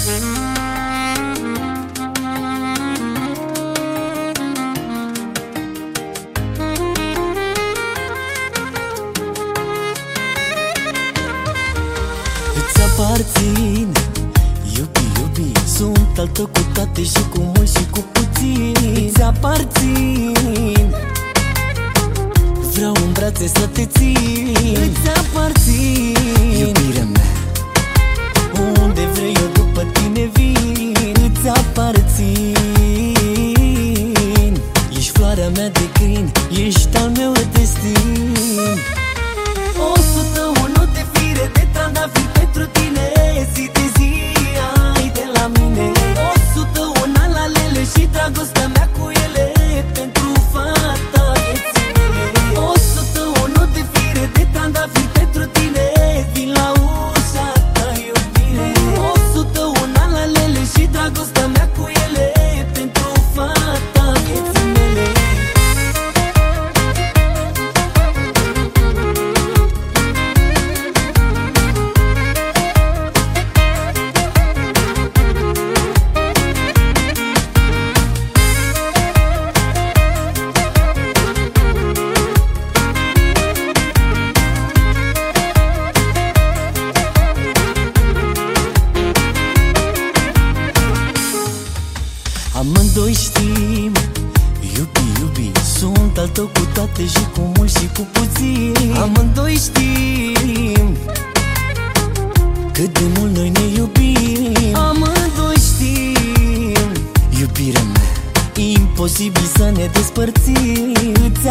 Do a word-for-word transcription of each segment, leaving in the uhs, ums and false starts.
Îți aparțin, iubi, iubi, sunt al tău cu toate și cu mult și cu puțin. Îți aparțin, vreau în brațe să te țin. Îți aparțin, iubirea mea, unde vrei eu după tine vin. Îți aparțin, ești floarea mea de crin, ești al meu destin. O sută unu de fire de trandafiri pentru tine, zi de zi ai de la mine. O sută unu alalele și dragostea mea cu ele, pentru fata vieții mele. O sută unu de fire de trandafiri pentru tine, vin la ușa ta, iubire. O sută unu alalele și dragostea mea cu ele, pentru fata vieții mele. Amândoi știm, iubi, iubi, sunt al tău cu toate și cu mult și cu puțin. Amândoi știm cât de mult noi ne iubim. Amândoi știm, iubirea mea, imposibil să ne despărțim. Îți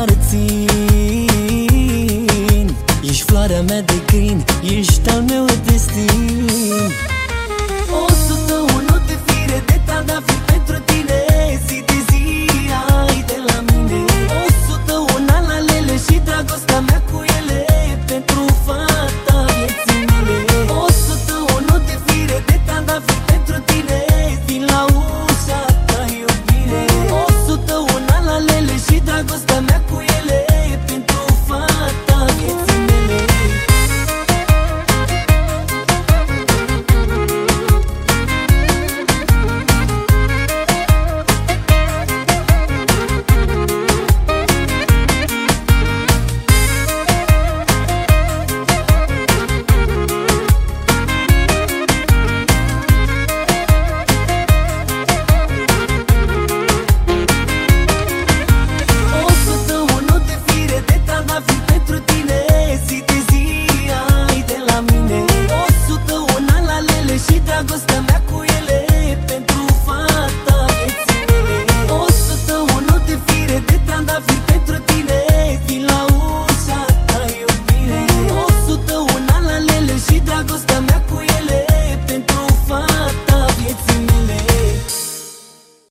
aparțin, ești floarea mea de crin, ești al meu destin. O sută unu de fire de trandafiri pentru tine, zi de zi ai de la mine. O sută unu alalele și dragostea mea cu ele, pentru fata vieții mele. O sută unu de fire de trandafiri pentru tine, vin la ușa ta, iubire. O sută unu alalele și dragostea mea cu ele, pentru fata vieții mele. O sută unu de fire de trandafiri pentru tine, zi de zi ai de la mine. O sută unu alalele și dragostea